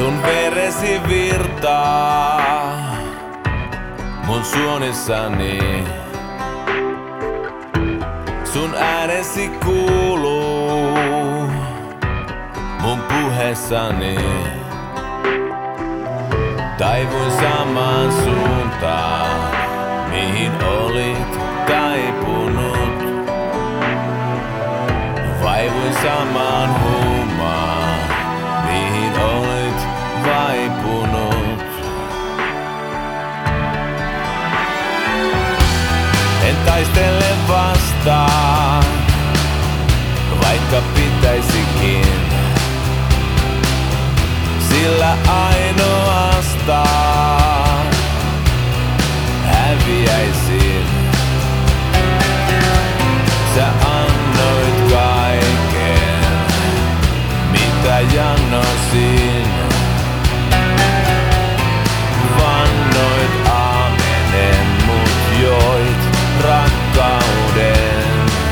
Sun veresi virtaa mun suonissani. Sun äänesi kuuluu mun puheessani. Taivuin samaan suuntaan, mihin olit taipunut. Vaivuin samaan huumaan, mihin olit vaipunut. En taistele vastaan, vaikka pitäisikin. Sillä ainoastaan häviäisin. Sä annoit kaiken, mitä janosin. Vannoit aamenen, mut joit rakkauden.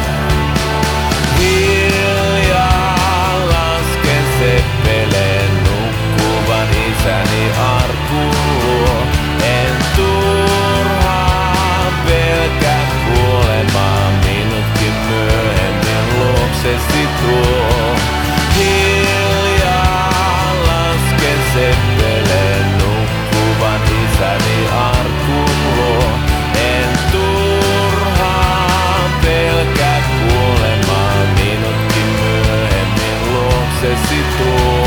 Hiljaa lasken seppeleen nukkuvan isäni arkun luo. En turhaan pelkää kuolemaa, minutkin myöhemmin luoksesi tuo. Hiljaa lasken seppeleen nukkuvan isäni arkun luo. En turhaan pelkää kuolemaa, minutkin myöhemmin luoksesi tuo.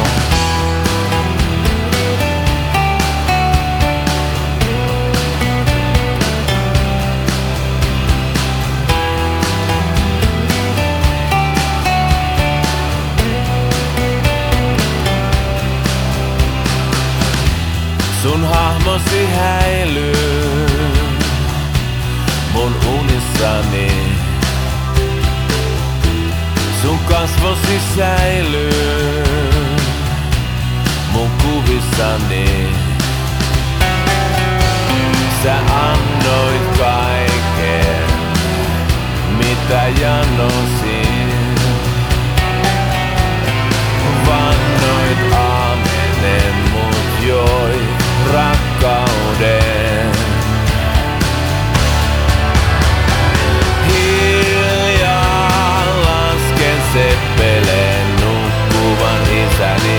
Sun hahmosi häilyy mun unissani. Sun kasvosi säilyy mun kuvissani. Sä annoit kaiken, mitä janosin. Vannoit aamenen, mut joit rakkauden. Hiljaa lasken seppeleen nukkuvan isäni